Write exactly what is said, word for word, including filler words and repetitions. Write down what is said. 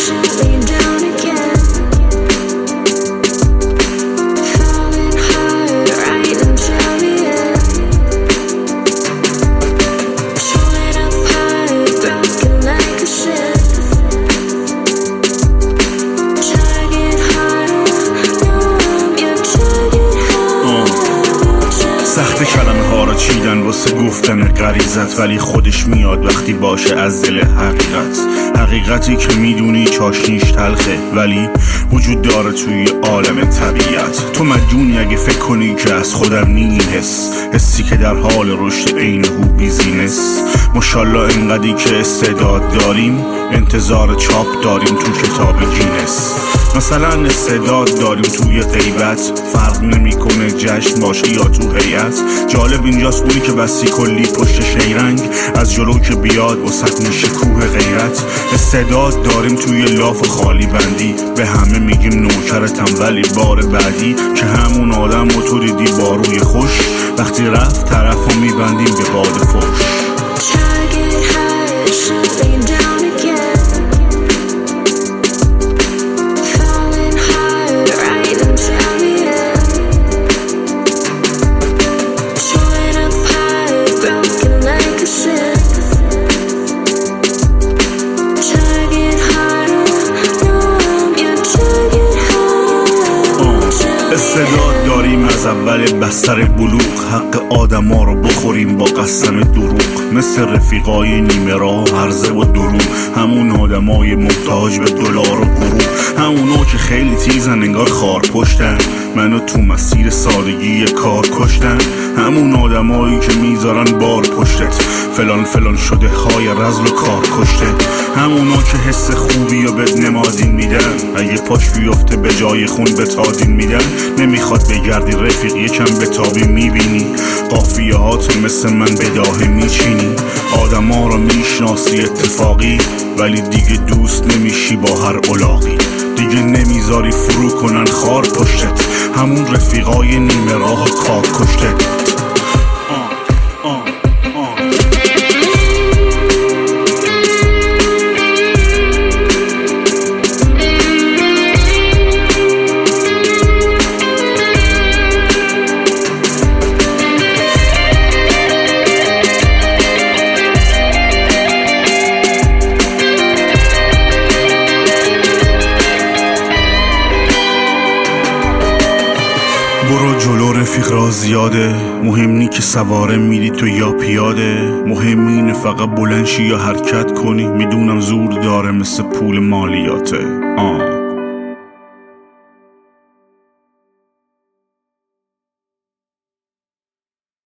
سخت کلمه ها را چیدن واسه گفتن غریزت، ولی خودش میاد وقتی باشه از دل حقیقت. حقیقتی که میدونی چاشنیش تلخه، ولی وجود داره توی عالم طبیعت. تو مجنونی اگه فکر کنی که از خودم نی حس، حسی که در حال رشد عین هو بیزینس. ماشالله انقدری که استعداد داریم، انتظار چاپ داریم تو کتاب گینس. مثلا استعداد داریم توی غیبت، فرق نمیکنه جشن باشه یا تو هیئت. جالب اینجاست اونی که بسی کلی پشت شیرنگ، از جلو که بیاد وسط میشه کوه غیرت. استعداد داریم توی لاف خالی بندی، به همه میگیم نوکرتم ولی بار بعدی که همون آدم و تو دیدی با روی خوش، وقتی رفت طرفو میبندیم به باد فوش. استعداد داریم از اول بستر بلوغ، حق آدما رو بخوریم با قسم دروغ. مثل رفیقای نیمه راه هرزه و دروغ، همون آدمای محتاج به دلار و غرور. همونا که خیلی تیزن انگار خار پشتن، منو تو مسیر سادگی کار کشتن. همون آدمایی که میذارن بار پشتت، فلان فلان شده های رزل و کار کشته. همونا که حس خوبی و بد نمادین میدن، اگه پاش بیفته به جای خون به تادین میدن. نمیخواد بگردی رفیق یکم به تابی میبینی، قافیه هاتو مثل من بداهه میچینی. آدما رو میشناسی اتفاقی، ولی دیگه دوست نمیشی با هر الاغی. دیگه نمیذاری فرو کنن خار پشتت، همون رفیقای نیمه راه کار کشته. برو جلو رفیق را زیاده، مهم نی که سواره میری تو یا پیاده. مهم اینه فقط بلند شی یا حرکت کنی، میدونم زور داره مثل پول مالیاته. آه